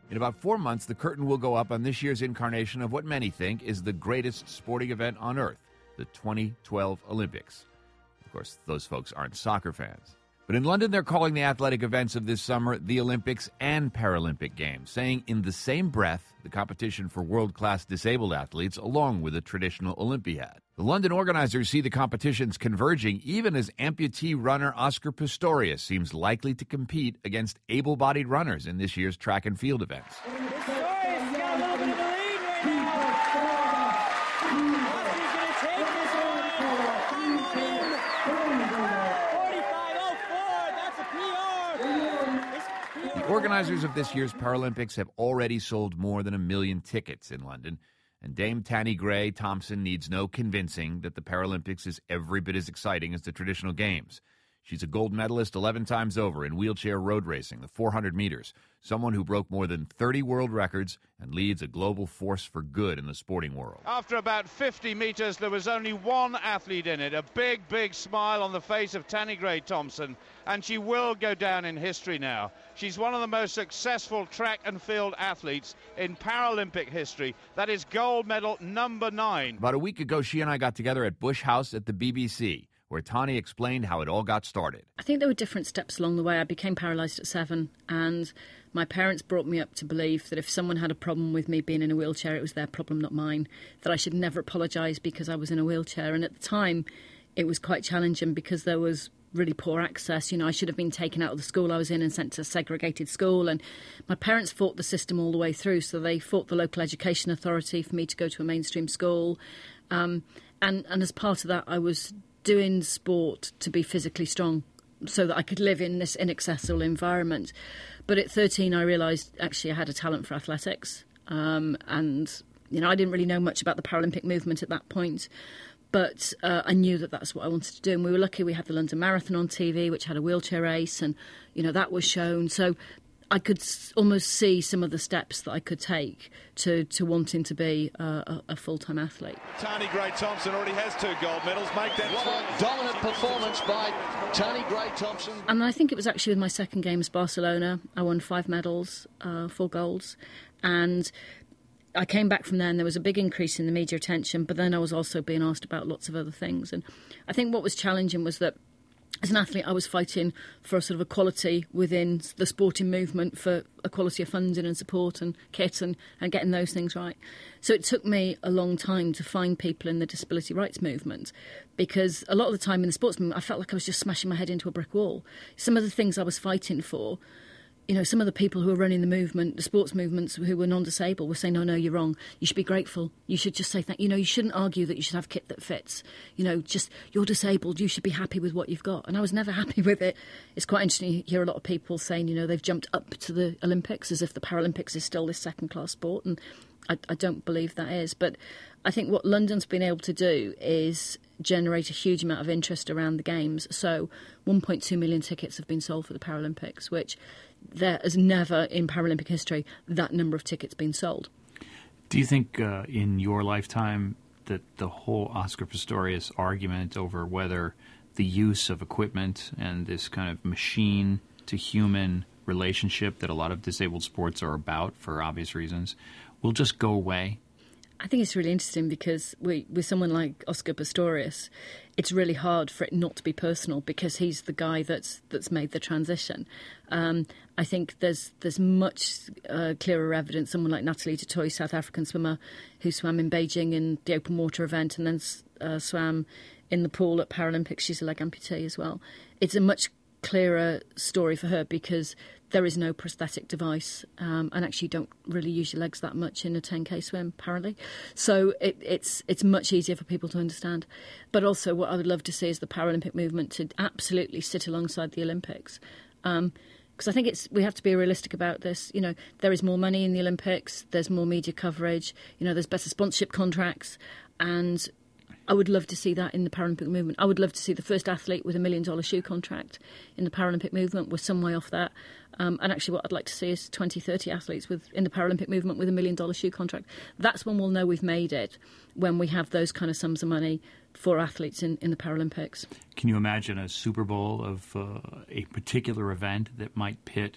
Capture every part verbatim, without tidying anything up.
In about four months, the curtain will go up on this year's incarnation of what many think is the greatest sporting event on Earth, the twenty twelve Olympics. Of course, those folks aren't soccer fans. But in London, they're calling the athletic events of this summer the Olympics and Paralympic Games, saying in the same breath the competition for world-class disabled athletes along with a traditional Olympiad. The London organizers see the competitions converging even as amputee runner Oscar Pistorius seems likely to compete against able-bodied runners in this year's track and field events. The organizers of this year's Paralympics have already sold more than a million tickets in London, and Dame Tanni Grey-Thompson needs no convincing that the Paralympics is every bit as exciting as the traditional games. She's a gold medalist eleven times over in wheelchair road racing, the four hundred meters, someone who broke more than thirty world records and leads a global force for good in the sporting world. After about fifty meters, there was only one athlete in it, a big, big smile on the face of Tanni Grey-Thompson, and she will go down in history now. She's one of the most successful track and field athletes in Paralympic history. That is gold medal number nine. About a week ago, she and I got together at Bush House at the B B C, where Tanni explained how it all got started. I think there were different steps along the way. I became paralysed at seven, and my parents brought me up to believe that if someone had a problem with me being in a wheelchair, it was their problem, not mine, that I should never apologise because I was in a wheelchair. And at the time, it was quite challenging because there was really poor access. You know, I should have been taken out of the school I was in and sent to a segregated school. And my parents fought the system all the way through, so they fought the local education authority for me to go to a mainstream school. Um, and, and as part of that, I was doing sport to be physically strong so that I could live in this inaccessible environment. But at thirteen, I realised actually I had a talent for athletics. Um, and, you know, I didn't really know much about the Paralympic movement at that point. But uh, I knew that that's what I wanted to do. And we were lucky we had the London Marathon on T V, which had a wheelchair race. And, you know, that was shown. So I could s- almost see some of the steps that I could take to, to wanting to be uh, a, a full-time athlete. Tanni Grey-Thompson already has two gold medals. Make that what a dominant performance by Tanni Grey-Thompson. And I think it was actually with my second Games, Barcelona. I won five medals, uh, four golds. And I came back from there and there was a big increase in the media attention, but then I was also being asked about lots of other things. And I think what was challenging was that as an athlete, I was fighting for a sort of equality within the sporting movement, for equality of funding and support and kit and, and getting those things right. So it took me a long time to find people in the disability rights movement, because a lot of the time in the sports movement, I felt like I was just smashing my head into a brick wall. Some of the things I was fighting for, you know, some of the people who were running the movement, the sports movements who were non-disabled, were saying, no, no, you're wrong. You should be grateful. You should just say thank you. know, you shouldn't argue that you should have kit that fits. You know, just, you're disabled. You should be happy with what you've got. And I was never happy with it. It's quite interesting. You hear a lot of people saying, you know, they've jumped up to the Olympics as if the Paralympics is still this second-class sport. And I, I don't believe that is. But I think what London's been able to do is generate a huge amount of interest around the Games. So one point two million tickets have been sold for the Paralympics, which there has never in Paralympic history that number of tickets been sold. Do you think uh, in your lifetime that the whole Oscar Pistorius argument over whether the use of equipment and this kind of machine-to-human relationship that a lot of disabled sports are about, for obvious reasons, will just go away? I think it's really interesting because we, with someone like Oscar Pistorius, it's really hard for it not to be personal because he's the guy that's that's made the transition. Um, I think there's there's much uh, clearer evidence. Someone like Natalie Totoy, South African swimmer, who swam in Beijing in the open water event and then uh, swam in the pool at Paralympics. She's a leg amputee as well. It's a much clearer story for her because there is no prosthetic device, um, and actually you don't really use your legs that much in a ten K swim, apparently. So it, it's it's much easier for people to understand. But also what I would love to see is the Paralympic movement to absolutely sit alongside the Olympics. Um, because I think it's we have to be realistic about this. You know, there is more money in the Olympics, there's more media coverage, you know, there's better sponsorship contracts, and I would love to see that in the Paralympic movement. I would love to see the first athlete with a million-dollar shoe contract in the Paralympic movement. We're some way off that. Um, and actually what I'd like to see is twenty, thirty athletes with in the Paralympic movement with a million-dollar shoe contract. That's when we'll know we've made it, when we have those kind of sums of money for athletes in, in the Paralympics. Can you imagine a Super Bowl of uh, a particular event that might pit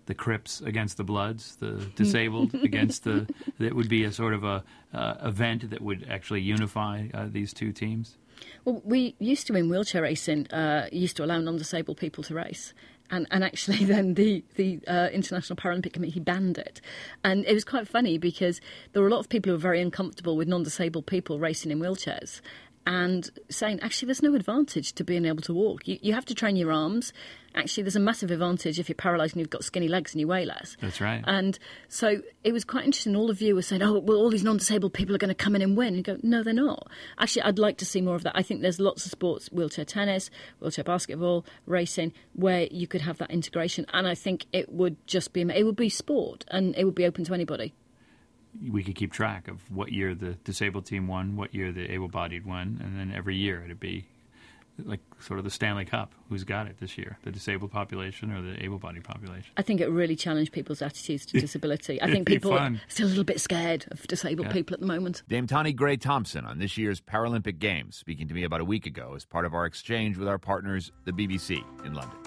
the Crips against the Bloods, the disabled against the. That would be a sort of a uh, event that would actually unify uh, these two teams. Well, we used to in wheelchair racing uh, used to allow non-disabled people to race. And, and actually then the, the uh, International Paralympic Committee banned it. And it was quite funny because there were a lot of people who were very uncomfortable with non-disabled people racing in wheelchairs and saying, actually, there's no advantage to being able to walk. You, you have to train your arms. Actually, there's a massive advantage if you're paralysed and you've got skinny legs and you weigh less. That's right. And so it was quite interesting. All of you were saying, oh, well, all these non-disabled people are going to come in and win. And you go, no, they're not. Actually, I'd like to see more of that. I think there's lots of sports, wheelchair tennis, wheelchair basketball, racing, where you could have that integration. And I think it would just be, it would be sport and it would be open to anybody. We could keep track of what year the disabled team won, what year the able-bodied won, and then every year it'd be like sort of the Stanley Cup. Who's got it this year, the disabled population or the able-bodied population? I think it really challenged people's attitudes to disability. I think people are still a little bit scared of disabled yeah. people at the moment. Dame Tani Gray-Thompson on this year's Paralympic Games, speaking to me about a week ago as part of our exchange with our partners, the B B C in London.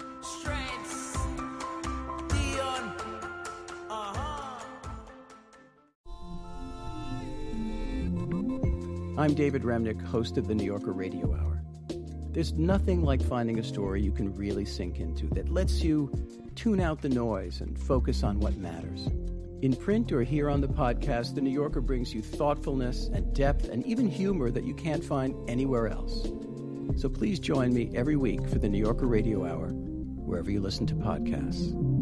I'm David Remnick, host of the New Yorker Radio Hour. There's nothing like finding a story you can really sink into that lets you tune out the noise and focus on what matters. In print or here on the podcast, the New Yorker brings you thoughtfulness and depth and even humor that you can't find anywhere else. So please join me every week for the New Yorker Radio Hour, wherever you listen to podcasts.